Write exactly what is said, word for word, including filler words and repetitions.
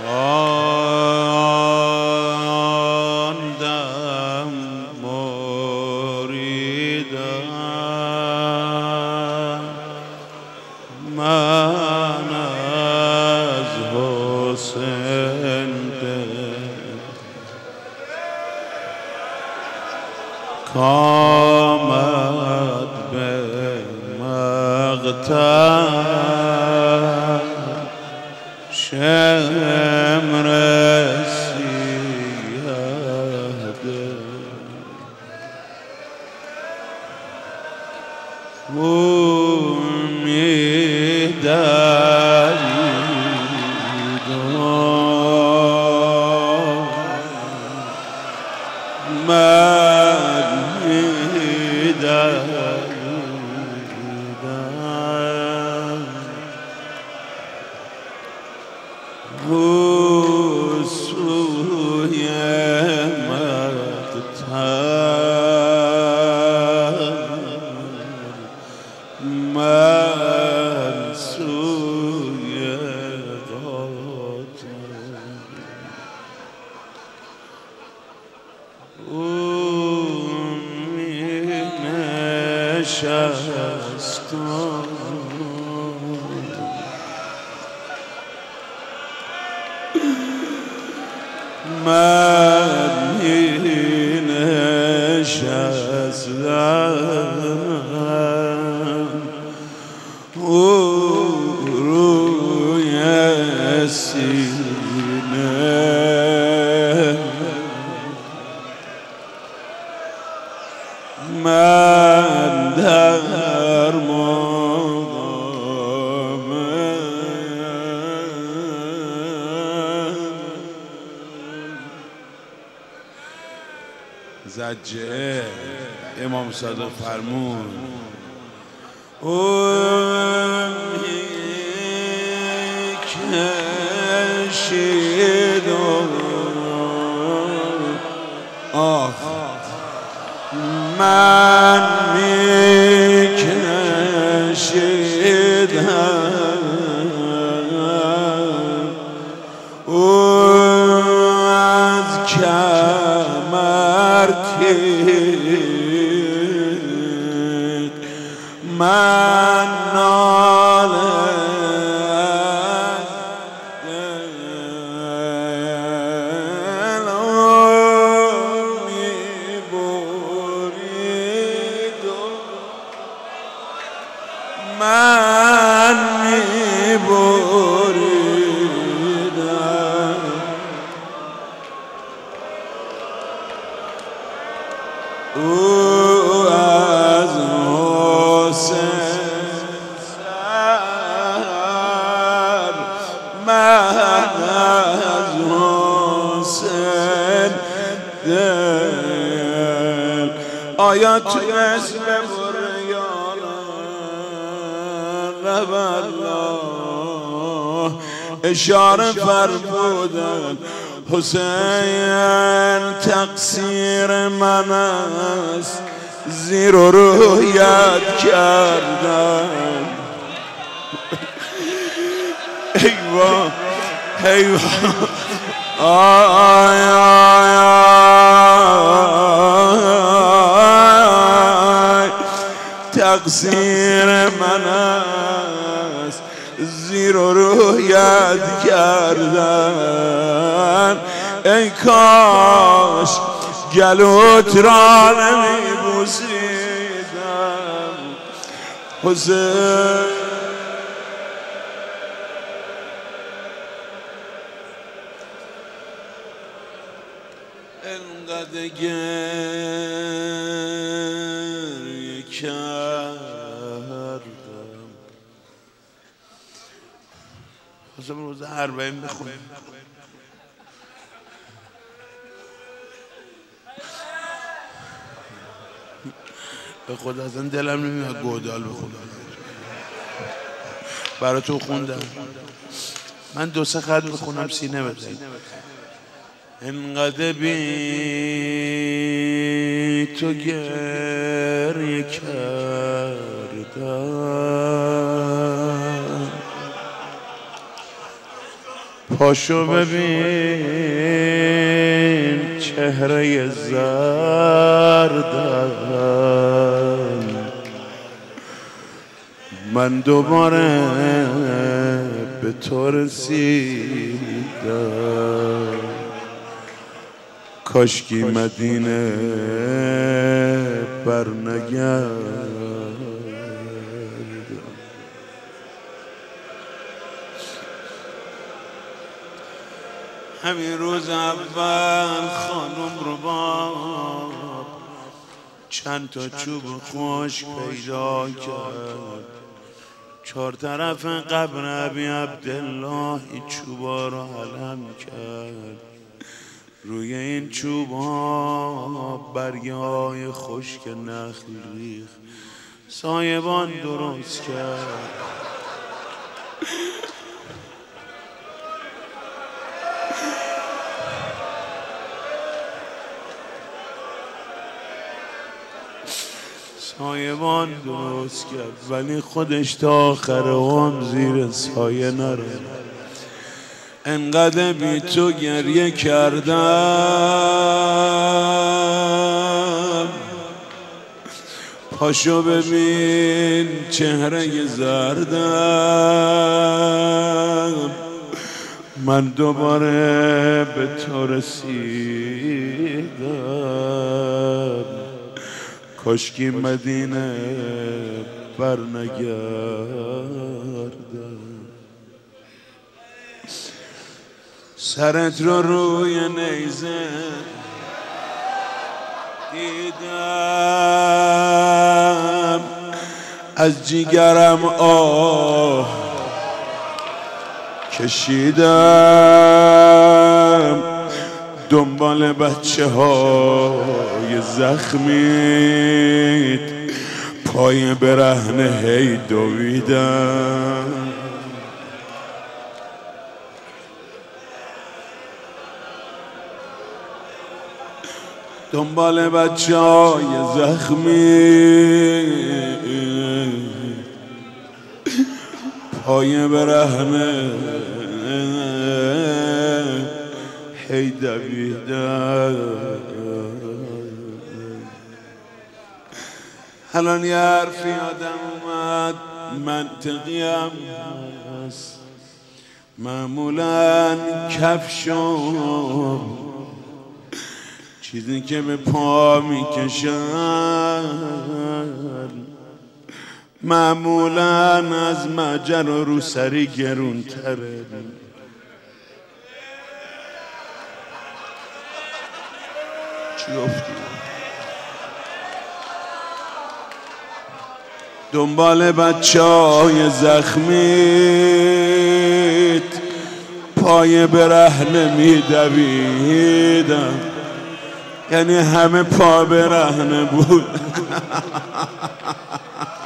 آن دم مریدم من از حسین کامد به مقتل شمر سیاده امیدارید من می‌دریدم سوی مقتل من سوی قاتل او می نشستم من می نشستم او روی سینه من در مقام زجه امام صادق فرمون اون کشید آخ من میکشیدم او از کمر تیغ من ناله من می‌بریدم او از حسین سر من از حسین دل آیا تونست ببره الله اشاره فرمودن حسین تقصیر من است زیر و رویت کردم ایوا ایوا آی آی آی تقصیر من است زیر و رویت کردن ای کاش گلوت را نمی بوسیدم حسین انقدر گریه کردم حسین روز اربعین بخونیم به خدا اصلا دلم نمیاد گودال بخونم براتون خوندم من دو سه خط بخونم سینه بزنید انقدر بی تو گریه کردم پاشو ببین چهره زردم، من دوباره به تو رسیدم. کاشکی مدینه برنگردم. همین روز اول خانم رو با چند تا چوب خشک پیدا کرد، چهار طرف قبر ابی عبدالله این چوبا رو علم کرد. روی این چوبا برگه های خشک نخل ریخ، سایبان درست کرد. سایبان درست کرد، ولی خودش تا آخر عمر زیر سایه نره. انقدر بی تو گریه کردم، پاشو ببین چهره زردم، من دوباره به تو رسیدم. کاشکی مدینه برنگردم. سرت رو روی نیزه دیدم، از جیگرم آه کشیدم. دنبال بچه های زخمیت پای برهنه هی دویدم. دنبال بچه های زخمی پای برهنه هی دویدم. الان یه حرفی یادم اومد منطقیم هست، معمولا کفشم چیزی که به پا میکشن معمولا از مجر و روسری گرون تره. چی گفتی؟ دنبال بچه های زخمیت پای برهنه میدویدم، یعنی همه پا برهنه بود.